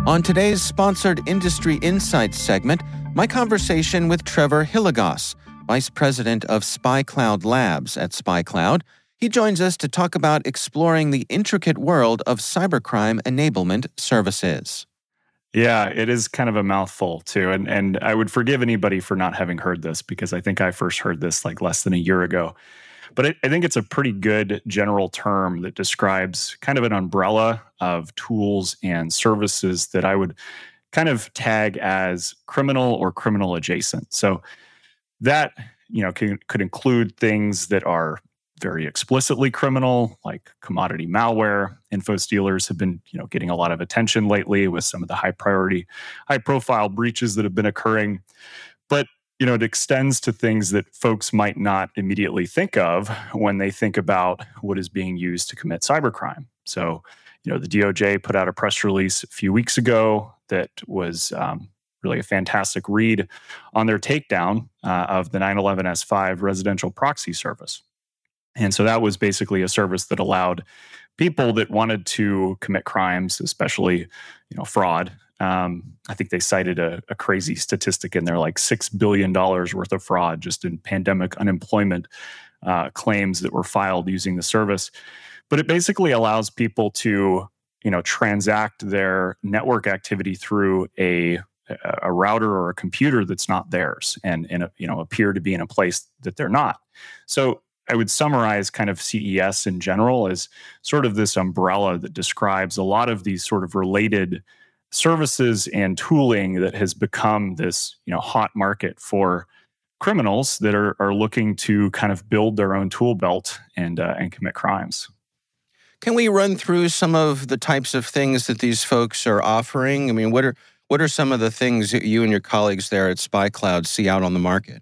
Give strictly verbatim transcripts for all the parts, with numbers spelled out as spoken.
On today's sponsored Industry Insights segment, my conversation with Trevor Hilligoss, Vice President of SpyCloud Labs at SpyCloud. He joins us to talk about exploring the intricate world of cybercrime enablement services. Yeah, it is kind of a mouthful too. And and I would forgive anybody for not having heard this because I think I first heard this like less than a year ago. But I, I think it's a pretty good general term that describes kind of an umbrella of tools and services that I would kind of tag as criminal or criminal adjacent. So that, you know, can, could include things that are very explicitly criminal, like commodity malware. Info stealers have been, you know, getting a lot of attention lately with some of the high priority, high profile breaches that have been occurring. But, you know, it extends to things that folks might not immediately think of when they think about what is being used to commit cybercrime. So, you know, the D O J put out a press release a few weeks ago that was um, really a fantastic read on their takedown uh, of the nine eleven S five residential proxy service. And so that was basically a service that allowed people that wanted to commit crimes, especially, you know, fraud. Um, I think they cited a, a crazy statistic in there, like six billion dollars worth of fraud just in pandemic unemployment uh, claims that were filed using the service. But it basically allows people to, you know, transact their network activity through a a router or a computer that's not theirs, and and you know appear to be in a place that they're not. So I would summarize kind of C E S in general as sort of this umbrella that describes a lot of these sort of related services and tooling that has become this, you know, hot market for criminals that are are looking to kind of build their own tool belt and uh, and commit crimes. Can we run through some of the types of things that these folks are offering? I mean, what are what are some of the things that you and your colleagues there at SpyCloud see out on the market?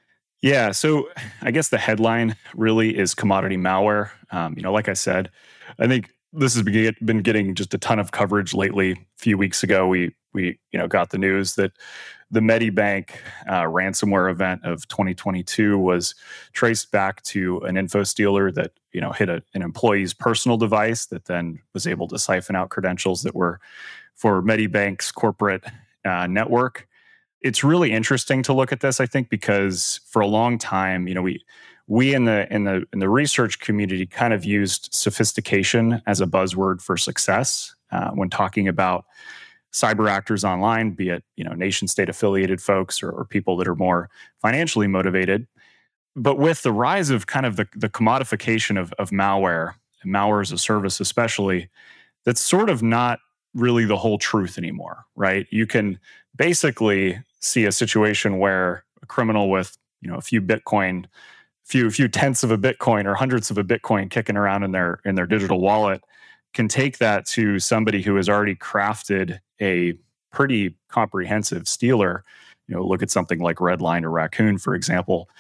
Yeah, so I guess the headline really is commodity malware. Um, you know, like I said, I think this has been getting just a ton of coverage lately. A few weeks ago, we we you know got the news that the Medibank uh, ransomware event of twenty twenty-two was traced back to an info stealer that you know hit a, an employee's personal device that then was able to siphon out credentials that were for Medibank's corporate uh, network. It's really interesting to look at this, I think, because for a long time, you know, we we in the in the in the research community kind of used sophistication as a buzzword for success uh, when talking about cyber actors online, be it you know nation state affiliated folks or, or people that are more financially motivated. But with the rise of kind of the, the commodification of, of malware, and malware as a service especially, that's sort of not really the whole truth anymore, right? You can basically see a situation where a criminal with you know a few Bitcoin, few few tenths of a Bitcoin or hundreds of a Bitcoin kicking around in their in their digital wallet can take that to somebody who has already crafted a pretty comprehensive stealer. You know, look at something like Redline or Raccoon, for example,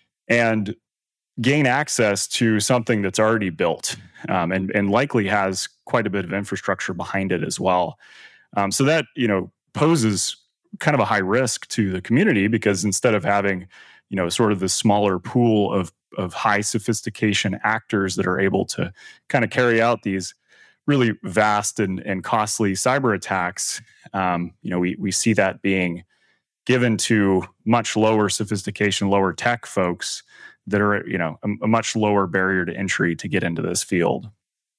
and gain access to something that's already built um, and and likely has quite a bit of infrastructure behind it as well. Um, so that you know poses kind of a high risk to the community because instead of having, you know, sort of the smaller pool of of high sophistication actors that are able to kind of carry out these really vast and, and costly cyber attacks, um, you know, we we see that being given to much lower sophistication, lower tech folks that are, you know, a, a much lower barrier to entry to get into this field.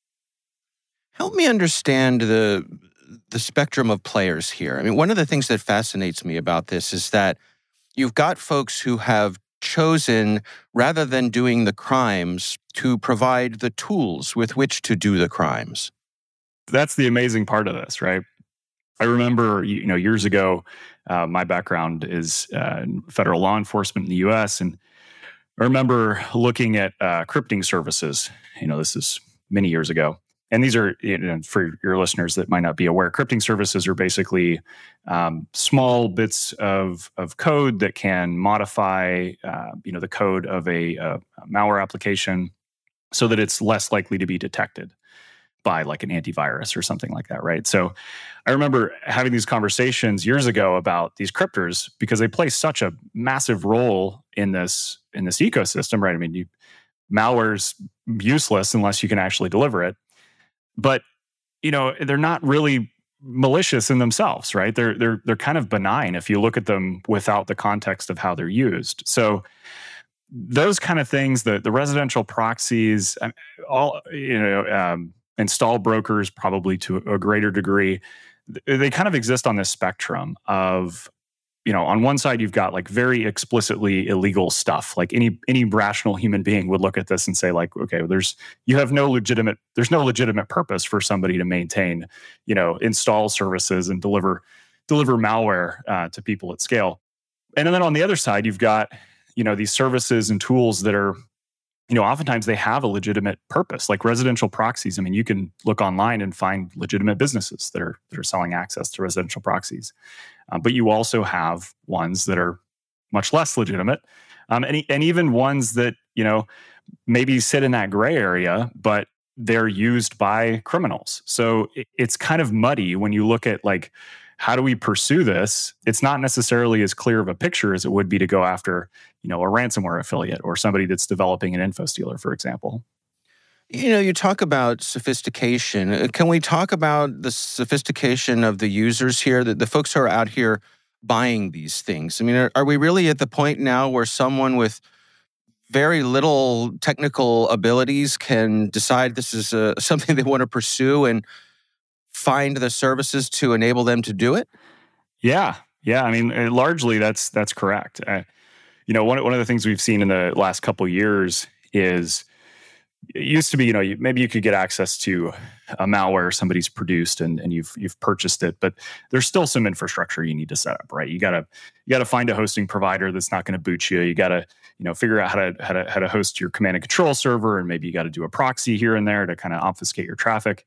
Help me understand the the spectrum of players here. I mean, one of the things that fascinates me about this is that you've got folks who have chosen, rather than doing the crimes, to provide the tools with which to do the crimes. That's the amazing part of this, right? I remember, you know, years ago, uh, my background is uh, in federal law enforcement in the U S, and I remember looking at uh, crypting services. You know, this is many years ago. And these are, you know, for your listeners that might not be aware, crypting services are basically um, small bits of of code that can modify, uh, you know, the code of a, a malware application so that it's less likely to be detected by like an antivirus or something like that, right? So I remember having these conversations years ago about these cryptors because they play such a massive role in this in this ecosystem, right? I mean, you, malware's useless unless you can actually deliver it. But, you know, they're not really malicious in themselves, right? They're they're they're kind of benign if you look at them without the context of how they're used. So those kind of things, the the residential proxies, um, all you know, um, install brokers probably to a greater degree, they kind of exist on this spectrum of, you know, on one side you've got like very explicitly illegal stuff. Like any any rational human being would look at this and say, like, okay, there's you have no legitimate there's no legitimate purpose for somebody to maintain, you know, install services and deliver deliver malware uh, to people at scale. And then on the other side, you've got, you know, these services and tools that are, you know, oftentimes they have a legitimate purpose, like residential proxies. I mean, you can look online and find legitimate businesses that are that are selling access to residential proxies. Uh, but you also have ones that are much less legitimate, um, and, and even ones that, you know, maybe sit in that gray area, but they're used by criminals. So it, it's kind of muddy when you look at, like, how do we pursue this? It's not necessarily as clear of a picture as it would be to go after, you know, a ransomware affiliate or somebody that's developing an info stealer, for example. You know, you talk about sophistication. Uh, Can we talk about the sophistication of the users here, the, the folks who are out here buying these things? I mean, are, are we really at the point now where someone with very little technical abilities can decide this is uh, something they want to pursue and find the services to enable them to do it? Yeah, yeah. I mean, uh, largely that's that's correct. Uh, you know, one one of the things we've seen in the last couple of years is, it used to be, you know, you, maybe you could get access to a malware somebody's produced and, and you've you've purchased it, but there's still some infrastructure you need to set up, right? You gotta you gotta find a hosting provider that's not going to boot you. You gotta, you know, figure out how to how to how to host your command and control server, and maybe you got to do a proxy here and there to kind of obfuscate your traffic.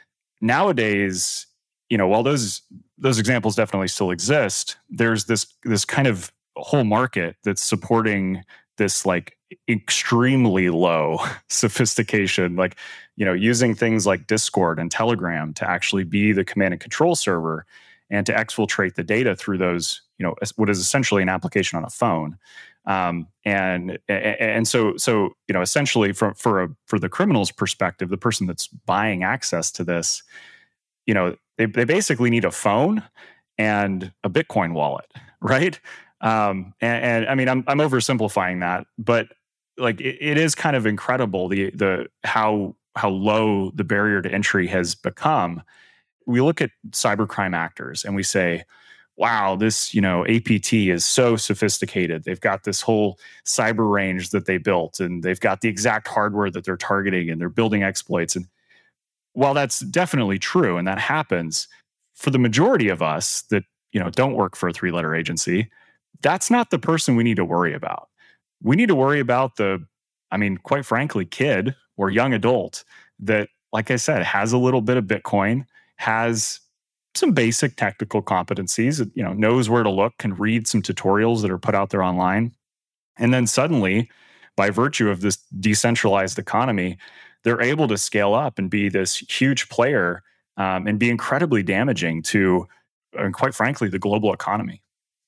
Nowadays, you know, while those those examples definitely still exist, there's this this kind of whole market that's supporting this, like, extremely low sophistication, like, you know, using things like Discord and Telegram to actually be the command and control server and to exfiltrate the data through those, you know, what is essentially an application on a phone. Um, and and so so you know, essentially, from for a for the criminal's perspective, the person that's buying access to this, you know, they they basically need a phone and a Bitcoin wallet, right? Um, and, and I mean, I'm I'm oversimplifying that, but, like, it, it is kind of incredible the the how how low the barrier to entry has become. We look at cybercrime actors and we say, wow, this, you know, A P T is so sophisticated. They've got this whole cyber range that they built, and they've got the exact hardware that they're targeting, and they're building exploits. And while that's definitely true, and that happens, for the majority of us that, you know, don't work for a three-letter agency, that's not the person we need to worry about. We need to worry about the, I mean, quite frankly, kid or young adult that, like I said, has a little bit of Bitcoin, has some basic technical competencies, you know, knows where to look, can read some tutorials that are put out there online. And then suddenly, by virtue of this decentralized economy, they're able to scale up and be this huge player, um, and be incredibly damaging to, and quite frankly, the global economy.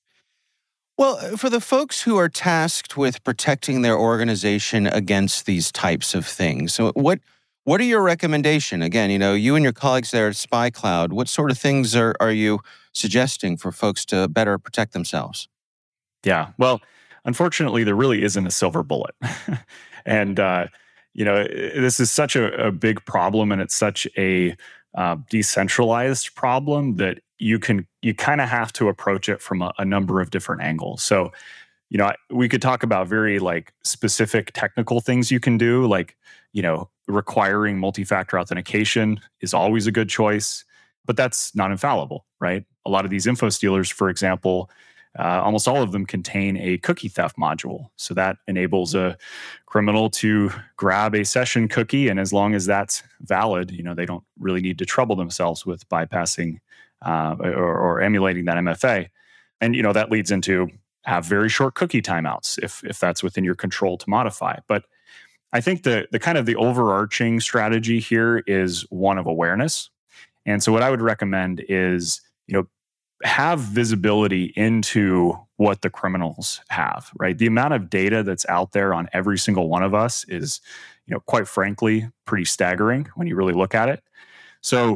Well, for the folks who are tasked with protecting their organization against these types of things, so what what are your recommendation? Again, you know, you and your colleagues there at SpyCloud, what sort of things are, are you suggesting for folks to better protect themselves? Yeah. Well, unfortunately, there really isn't a silver bullet. and, uh, you know, this is such a, a big problem, and it's such a uh, decentralized problem that you can, you kind of have to approach it from a, a number of different angles. So, you know, we could talk about very, like, specific technical things you can do, like, you know, requiring multi-factor authentication is always a good choice, but that's not infallible, right? A lot of these info stealers, for example, uh, almost all of them contain a cookie theft module. So that enables a criminal to grab a session cookie, and as long as that's valid, you know, they don't really need to trouble themselves with bypassing uh, or, or emulating that M F A. And, you know, that leads into have very short cookie timeouts if if that's within your control to modify. But I think the the kind of the overarching strategy here is one of awareness. And so what I would recommend is, you know, have visibility into what the criminals have, right? The amount of data that's out there on every single one of us is, you know, quite frankly, pretty staggering when you really look at it. So,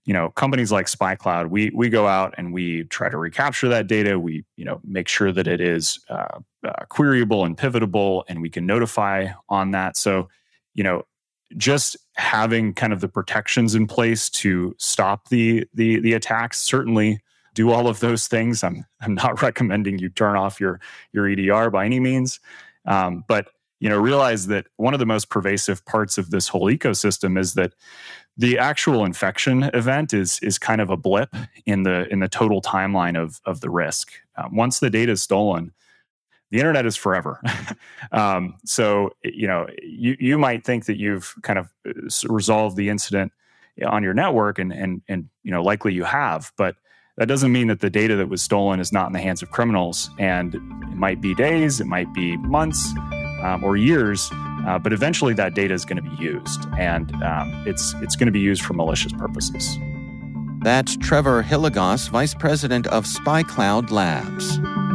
you know, companies like SpyCloud, we we go out and we try to recapture that data. We, you know, make sure that it is uh, uh, queryable and pivotable, and we can notify on that. So, you know, just having kind of the protections in place to stop the the the attacks, certainly do all of those things. I'm I'm not recommending you turn off your your E D R by any means, um, but you know, realize that one of the most pervasive parts of this whole ecosystem is that the actual infection event is is kind of a blip in the in the total timeline of of the risk. Um, once the data is stolen, the internet is forever. um, so you know, you you might think that you've kind of resolved the incident on your network, and and and you know, likely you have, but that doesn't mean that the data that was stolen is not in the hands of criminals. And it might be days, it might be months, um, or years. Uh, but eventually that data is going to be used, and um, it's it's going to be used for malicious purposes. That's Trevor Hilligoss, Vice President of SpyCloud Labs.